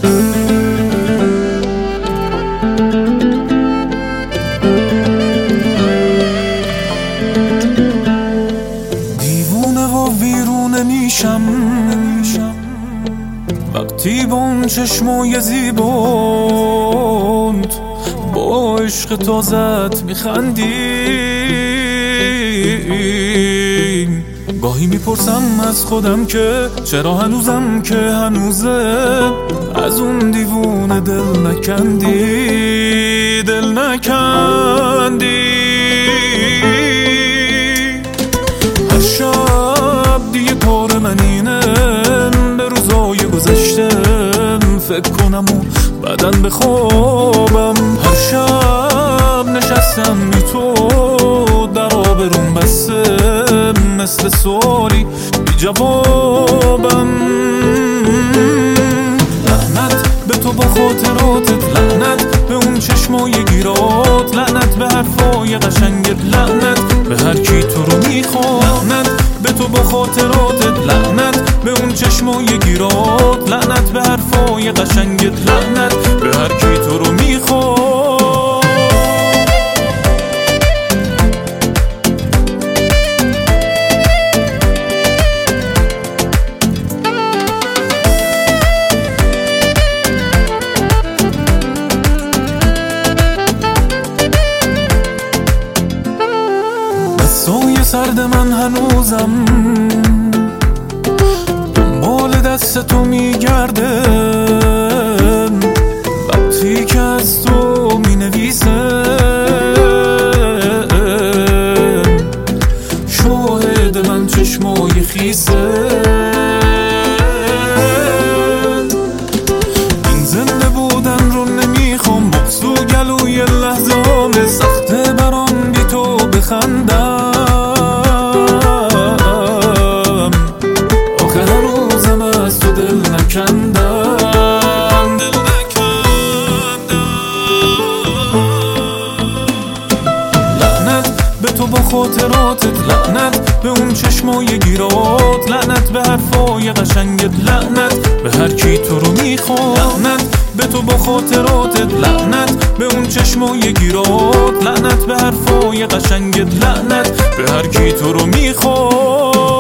دیوونه و ویرونه میشم وقتی با اون چشمای زیباند با عشق تازت میخندی. گاهی میپرسم از خودم که چرا هنوزم که هنوزه از اون دیوونه دل نکندی. هر شب دیگه کار من اینه به روزای گذشتم فکر کنم و بعدن بخوابم. هر شب نشستم بی تو در آبروم بسته مثل سوالی بی جوابم. لعنت به تو با خاطراتت، لعنت به اون چشمای گیرات، لعنت به حرفای قشنگت، لعنت به هر کی تو رو میخواد. لعنت به تو با خاطراتت، لعنت به اون چشمای گیرات، لعنت به حرفای قشنگت، لعنت به هر کی تو رو میخواد. دستای سرد من هنوزم دنبال دست تو میگرده وقتی که از تو مینویسه. شاهد من چشمای خیسه. این زنده بودن رو نمیخوام، بغض و گلوی لحظام سخته برام بی تو بخندم. آخه هنوزم از تو دل نکندم. لعنت به تو با خاطراتت، لعنت به اون چشمای گیرات، لعنت به حرفای قشنگت، لعنت به هر کی تو رو میخواد. لعنت به تو با خاطراتت، لعنت به اون چشمای گیرات، لعنت به حرفای قشنگت، لعنت به هر کی تو رو میخواد.